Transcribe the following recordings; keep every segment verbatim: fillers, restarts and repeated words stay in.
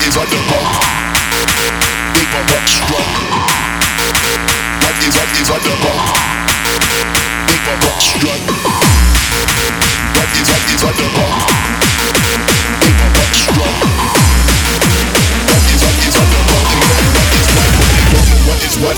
is what the fuck? Paperback struck. What is what is what the fuck? Paperback struck. What is what is what the fuck? Paperback struck. What is what is what the fuck? What is what? What is what?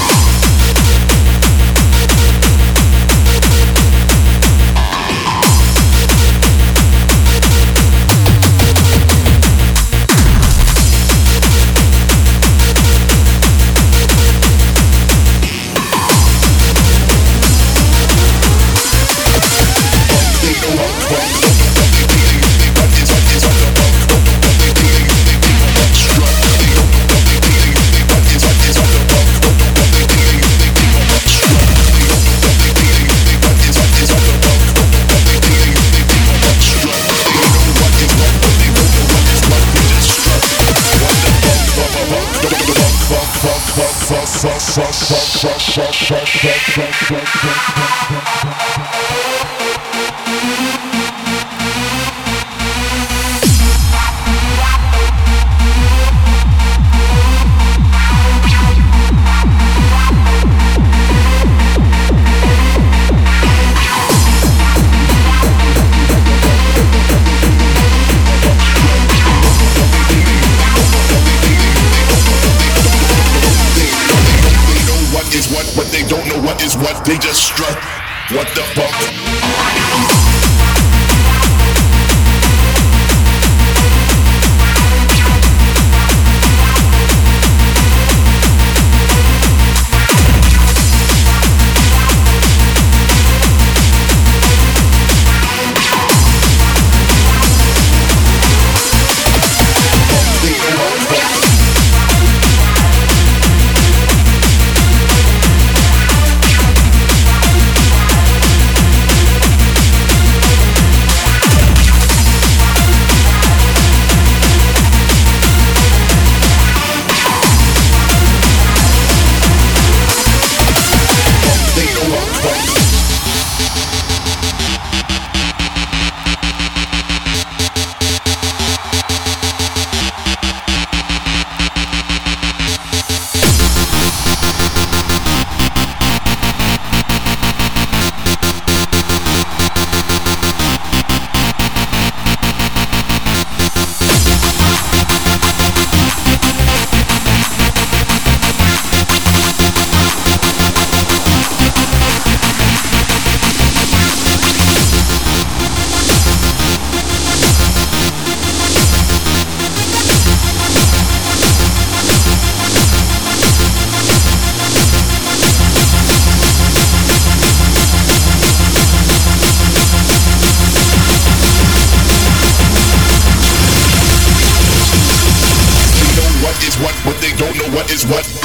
They just struck. What the fuck? What they don't know what is what.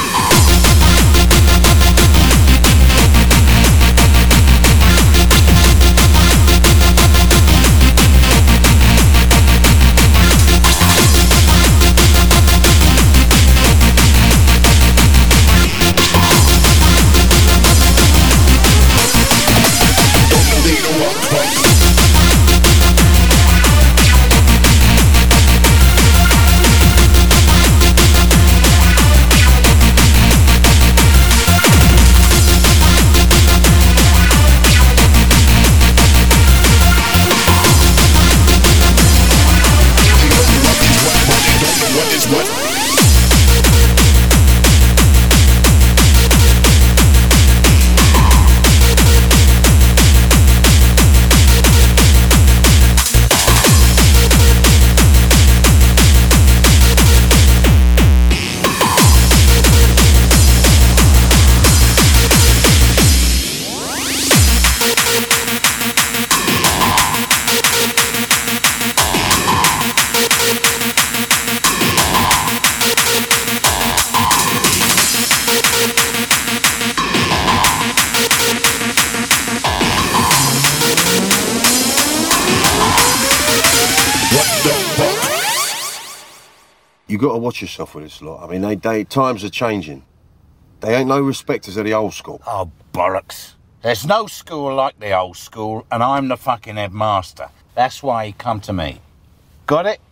You got to watch yourself with this lot. I mean, they, they times are changing. They ain't no respecters of the old school. Oh, bollocks. There's no school like the old school, and I'm the fucking headmaster. That's why he come to me. Got it?